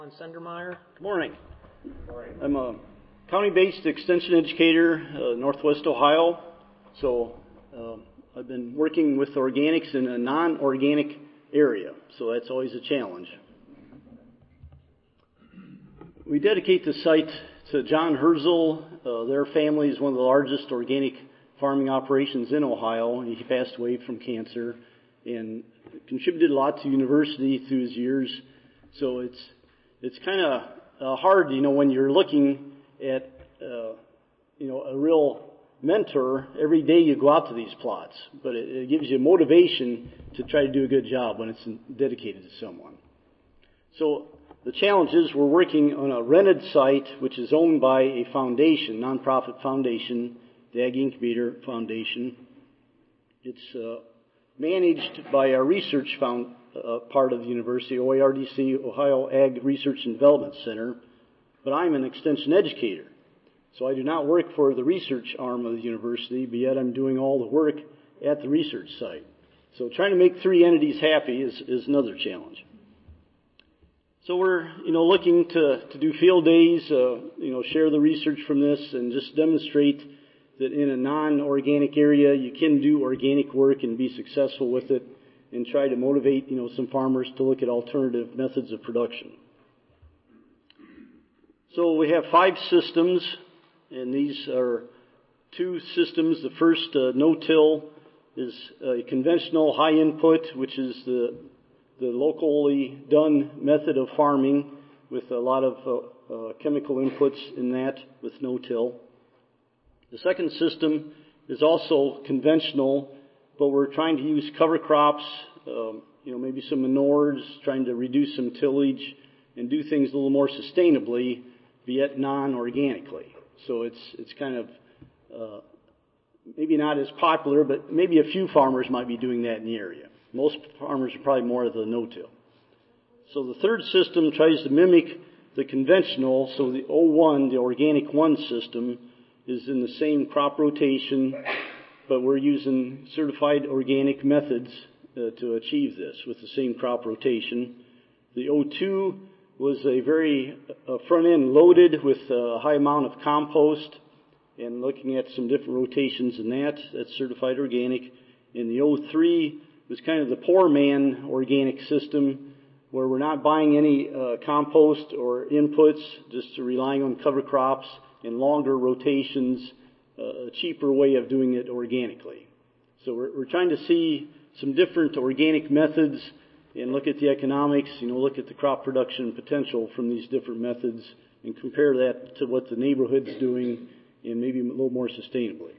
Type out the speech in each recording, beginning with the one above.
Sendermeyer. Good morning. I'm a county-based extension educator, Northwest Ohio. So I've been working with organics in a non-organic area, so that's always a challenge. We dedicate the site to John Herzl. Their family is one of the largest organic farming operations in Ohio. He passed away from cancer and contributed a lot to the university through his years. So it's kind of hard, when you're looking at, a real mentor. Every day you go out to these plots, but it gives you motivation to try to do a good job when it's dedicated to someone. So the challenge is we're working on a rented site which is owned by a foundation, nonprofit foundation, the Ag Incubator Foundation. It's managed by our research part of the university, OARDC, Ohio Ag Research and Development Center, but I'm an extension educator. So I do not work for the research arm of the university, but yet I'm doing all the work at the research site. So trying to make three entities happy is another challenge. So we're, looking to do field days, share the research from this and just demonstrate that in a non-organic area you can do organic work and be successful with it, and try to motivate, some farmers to look at alternative methods of production. So we have 5 systems, and these are 2 systems. The first, no-till, is a conventional high input, which is the locally done method of farming with a lot of chemical inputs in that with no-till. The second system is also conventional, but we're trying to use cover crops, maybe some manures, trying to reduce some tillage and do things a little more sustainably, but yet non-organically. So it's kind of maybe not as popular, but maybe a few farmers might be doing that in the area. Most farmers are probably more of the no-till. So the third system tries to mimic the conventional. So the O1, the Organic 1 system, is in the same crop rotation, but we're using certified organic methods to achieve this with the same crop rotation. The O2 was a very front end loaded with a high amount of compost, and looking at some different rotations in that. That's certified organic. And the O3 was kind of the poor man organic system, where we're not buying any compost or inputs, just relying on cover crops and longer rotations, a cheaper way of doing it organically. So we're trying to see some different organic methods and look at the economics, look at the crop production potential from these different methods and compare that to what the neighborhood's doing and maybe a little more sustainably.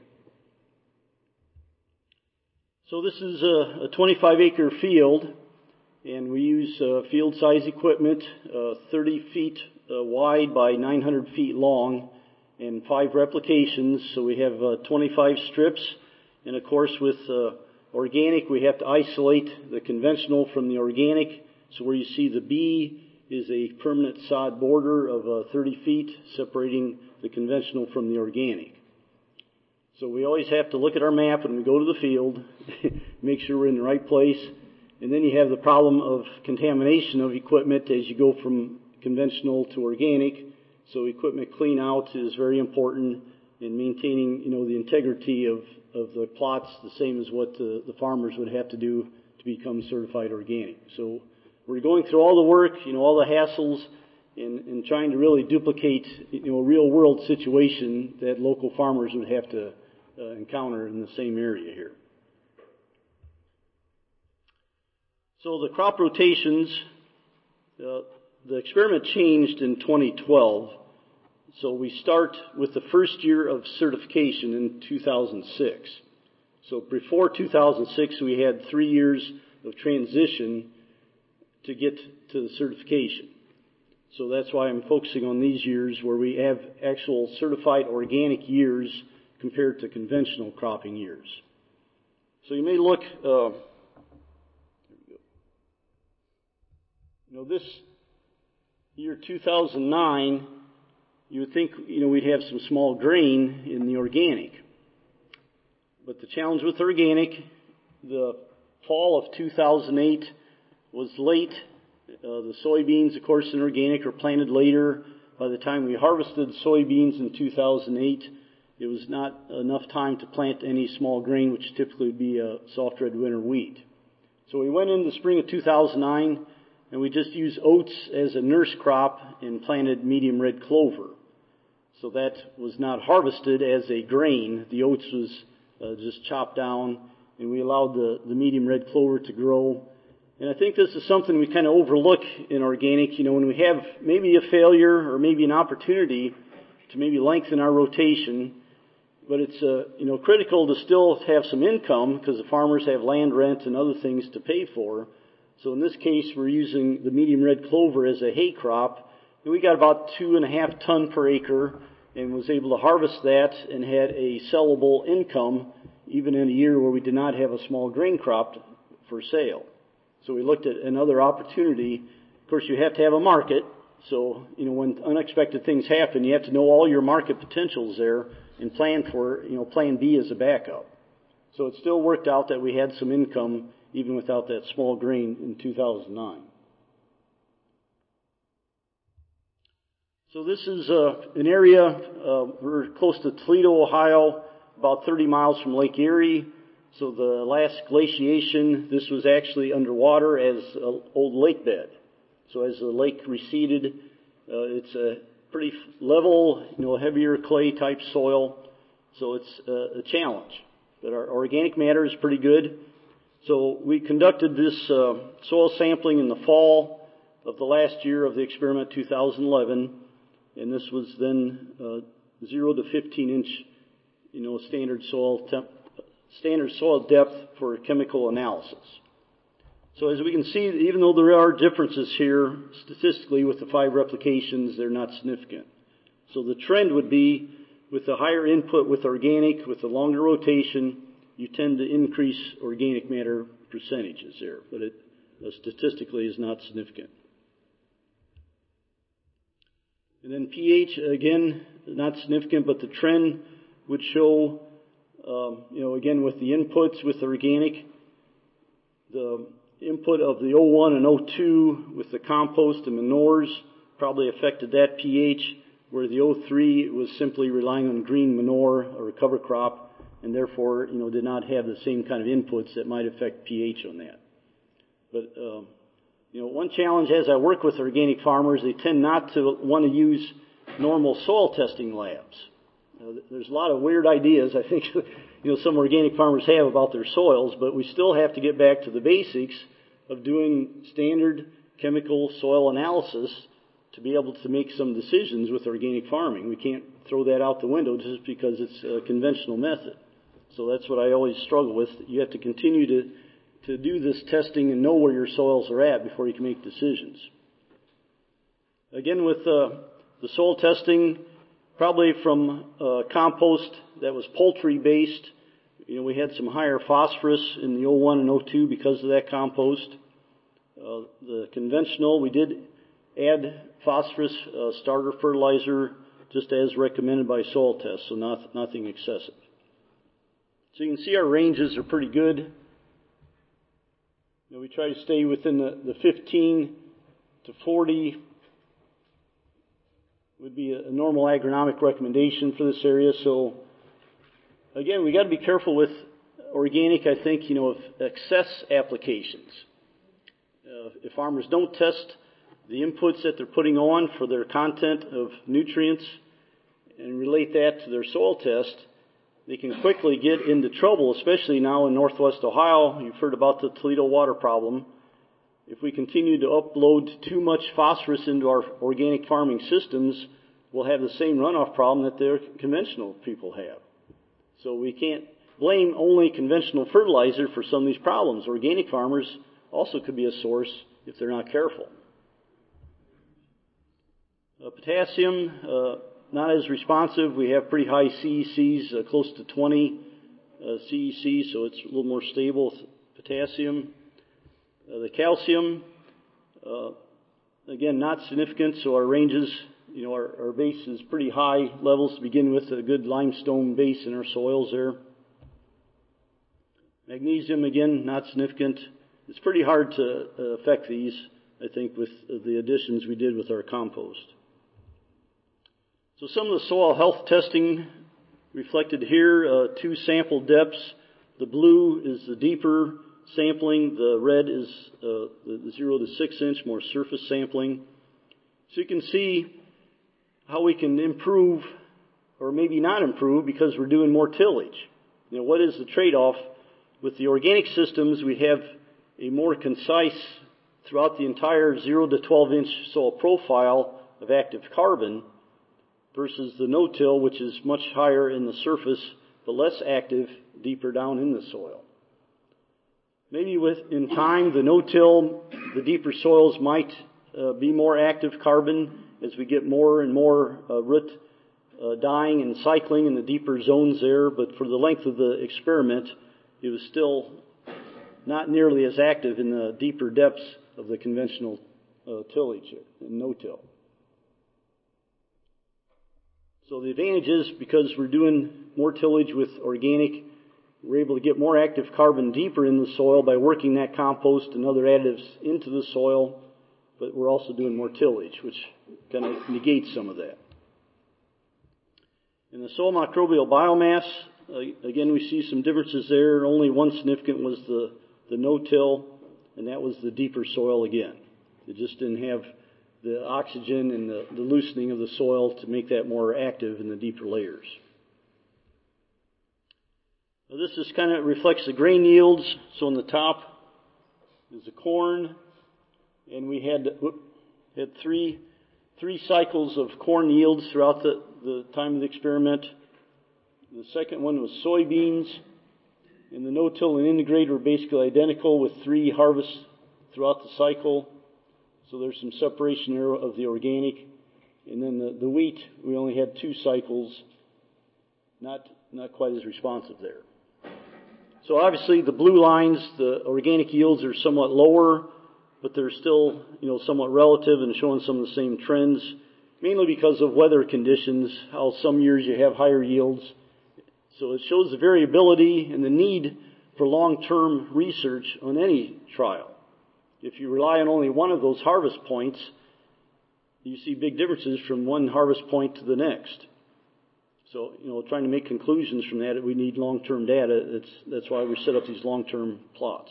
So this is a 25-acre field, and we use field-size equipment, 30 feet wide by 900 feet long, and 5 replications. So we have 25 strips, and of course with organic we have to isolate the conventional from the organic. So where you see the B is a permanent sod border of 30 feet separating the conventional from the organic. So we always have to look at our map when we go to the field, make sure we're in the right place. And then you have the problem of contamination of equipment as you go from conventional to organic. So equipment clean out is very important in maintaining, the integrity of the plots, the same as what the farmers would have to do to become certified organic. So we're going through all the work, all the hassles, and trying to really duplicate, a real world situation that local farmers would have to encounter in the same area here. So the crop rotations, the experiment changed in 2012. So we start with the first year of certification in 2006. So before 2006, we had 3 years of transition to get to the certification. So that's why I'm focusing on these years where we have actual certified organic years compared to conventional cropping years. So you may look, this year 2009, you would think, we'd have some small grain in the organic. But the challenge with organic, the fall of 2008 was late The soybeans, of course, in organic are planted later. By the time we harvested soybeans in 2008, it was not enough time to plant any small grain, which typically would be a soft red winter wheat. So we went in the spring of 2009, and we just used oats as a nurse crop and planted medium red clover. So that was not harvested as a grain. The oats was just chopped down, and we allowed the medium red clover to grow. And I think this is something we kind of overlook in organic. You know, when we have maybe a failure or maybe an opportunity to maybe lengthen our rotation, but it's critical to still have some income because the farmers have land rent and other things to pay for. So in this case, we're using the medium red clover as a hay crop, and we got about 2.5 ton per acre, and was able to harvest that and had a sellable income even in a year where we did not have a small grain crop for sale. So we looked at another opportunity. Of course, you have to have a market. So, when unexpected things happen, you have to know all your market potentials there and plan for, plan B as a backup. So it still worked out that we had some income even without that small grain in 2009. So this is an area, we're close to Toledo, Ohio, about 30 miles from Lake Erie. So the last glaciation, this was actually underwater as an old lake bed. So as the lake receded, it's a pretty level, heavier clay type soil. So it's a challenge. But our organic matter is pretty good. So we conducted this soil sampling in the fall of the last year of the experiment, 2011. And this was then 0 to 15 inch, standard soil depth for chemical analysis. So as we can see, even though there are differences here, statistically with the 5 replications, they're not significant. So the trend would be with the higher input with organic, with the longer rotation, you tend to increase organic matter percentages there, but it statistically is not significant. And then pH, again, not significant, but the trend would show again, with the inputs with the organic, the input of the O1 and O2 with the compost and manures probably affected that pH, where the O3 was simply relying on green manure or a cover crop, and therefore, did not have the same kind of inputs that might affect pH on that. But, one challenge as I work with organic farmers, they tend not to want to use normal soil testing labs. There's a lot of weird ideas, I think, some organic farmers have about their soils, but we still have to get back to the basics of doing standard chemical soil analysis to be able to make some decisions with organic farming. We can't throw that out the window just because it's a conventional method. So that's what I always struggle with. You have to continue to do this testing and know where your soils are at before you can make decisions. Again, with the soil testing, probably from compost that was poultry-based, we had some higher phosphorus in the O1 and O2 because of that compost. The conventional, we did add phosphorus starter fertilizer just as recommended by soil tests, so nothing excessive. So you can see our ranges are pretty good. We try to stay within the 15 to 40 would be a normal agronomic recommendation for this area. So again, we got to be careful with organic, I think, of excess applications. If farmers don't test the inputs that they're putting on for their content of nutrients and relate that to their soil test, they can quickly get into trouble, especially now in northwest Ohio. You've heard about the Toledo water problem. If we continue to upload too much phosphorus into our organic farming systems, we'll have the same runoff problem that their conventional people have. So we can't blame only conventional fertilizer for some of these problems. Organic farmers also could be a source if they're not careful. Potassium, not as responsive. We have pretty high CECs, close to 20 CEC, so it's a little more stable with potassium. The calcium, again, not significant, so our ranges, our base is pretty high levels to begin with, a good limestone base in our soils there. Magnesium, again, not significant. It's pretty hard to affect these I think, with the additions we did with our compost. So some of the soil health testing reflected here, 2 sample depths. The blue is the deeper sampling. The red is the 0 to 6 inch, more surface sampling. So you can see how we can improve, or maybe not improve, because we're doing more tillage. You know, what is the trade-off? With the organic systems, we have a more concise, throughout the entire 0 to 12 inch soil profile of active carbon, versus the no-till, which is much higher in the surface, but less active deeper down in the soil. Maybe in time, the no-till, the deeper soils might be more active carbon as we get more and more root dying and cycling in the deeper zones there. But for the length of the experiment, it was still not nearly as active in the deeper depths of the conventional tillage and no-till. So the advantage is, because we're doing more tillage with organic, we're able to get more active carbon deeper in the soil by working that compost and other additives into the soil, but we're also doing more tillage, which kind of negates some of that. In the soil microbial biomass, again, we see some differences there. Only one significant was the no-till, and that was the deeper soil again. It just didn't have the oxygen and the loosening of the soil to make that more active in the deeper layers. Now this just kind of reflects the grain yields. So on the top is the corn, and we had three cycles of corn yields throughout the time of the experiment. The second one was soybeans, and the no-till and integrate were basically identical with 3 harvests throughout the cycle. So there's some separation there of the organic. And then the wheat, we only had 2 cycles, not quite as responsive there. So obviously the blue lines, the organic yields are somewhat lower, but they're still, somewhat relative and showing some of the same trends, mainly because of weather conditions, how some years you have higher yields. So it shows the variability and the need for long-term research on any trial. If you rely on only one of those harvest points, you see big differences from one harvest point to the next. So, trying to make conclusions from that, we need long-term data. That's why we set up these long-term plots.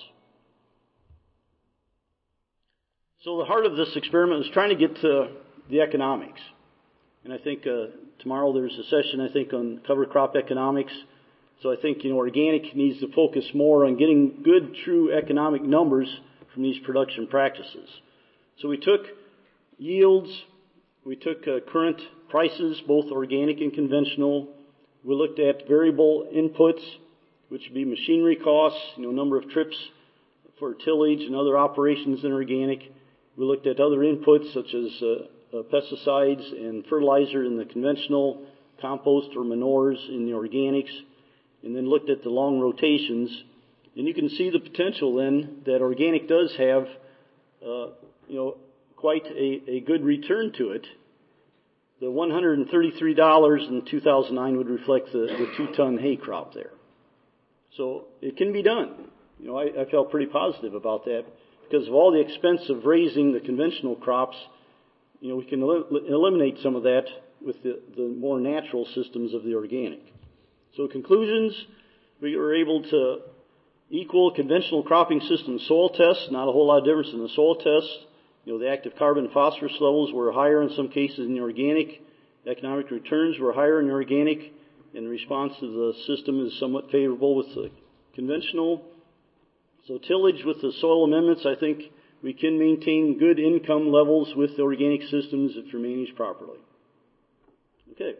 So the heart of this experiment was trying to get to the economics. And I think tomorrow there's a session, on cover crop economics. So I think, organic needs to focus more on getting good, true economic numbers from these production practices. So we took yields, we took current prices, both organic and conventional. We looked at variable inputs, which would be machinery costs, number of trips for tillage and other operations in organic. We looked at other inputs such as pesticides and fertilizer in the conventional, compost or manures in the organics, and then looked at the long rotations. And you can see the potential then that organic does have, quite a good return to it. The $133 in 2009 would reflect the 2-ton hay crop there. So it can be done. I felt pretty positive about that because of all the expense of raising the conventional crops. We can eliminate some of that with the more natural systems of the organic. So conclusions, we were able to equal conventional cropping system soil tests, not a whole lot of difference in the soil tests. The active carbon and phosphorus levels were higher in some cases in the organic. Economic returns were higher in the organic, and the response to the system is somewhat favorable with the conventional. So tillage with the soil amendments, I think we can maintain good income levels with the organic systems if they're managed properly. Okay.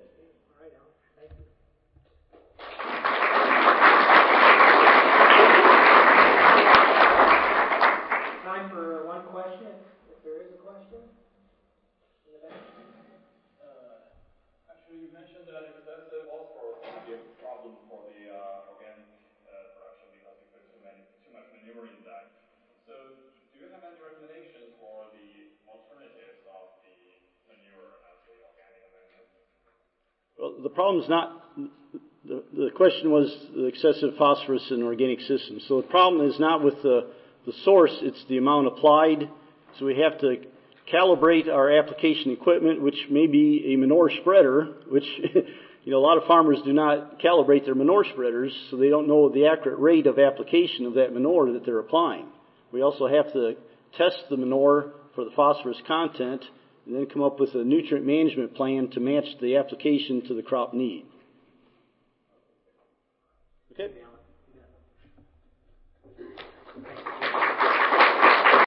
Time for one question, if there is a question. In the back. Actually, you mentioned that excessive phosphorus would be a problem for the organic production because you put too much manure in that. So, do you have any recommendations for the alternatives of the manure as the organic amendment? Well, the problem is not. The question was the excessive phosphorus in organic systems. So the problem is not with the source, it's the amount applied. So we have to calibrate our application equipment, which may be a manure spreader, which a lot of farmers do not calibrate their manure spreaders, so they don't know the accurate rate of application of that manure that they're applying. We also have to test the manure for the phosphorus content and then come up with a nutrient management plan to match the application to the crop need. Okay?